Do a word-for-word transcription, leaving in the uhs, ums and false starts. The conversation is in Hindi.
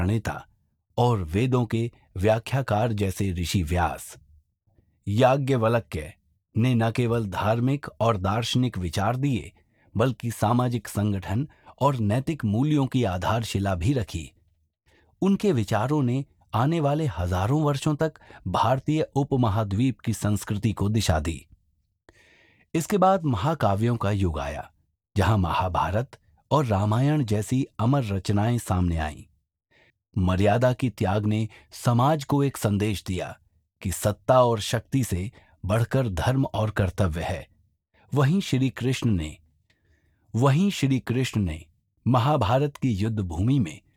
प्रणेता और वेदों के व्याख्याकार जैसे ऋषि व्यास, याज्ञवल्क्य ने न केवल धार्मिक और दार्शनिक विचार दिए, बल्कि सामाजिक संगठन और नैतिक मूल्यों की आधारशिला भी रखी। उनके विचारों ने आने वाले हजारों वर्षों तक भारतीय उपमहाद्वीप की संस्कृति को दिशा दी। इसके बाद महाकाव्यों का युग आया, जहां महाभारत और रामायण जैसी अमर रचनाएं सामने आईं। मर्यादा की त्याग ने समाज को एक संदेश दिया कि सत्ता और शक्ति से बढ़कर धर्म और कर्तव्य है। वहीं श्री कृष्ण ने वहीं श्री कृष्ण ने महाभारत की युद्ध भूमि में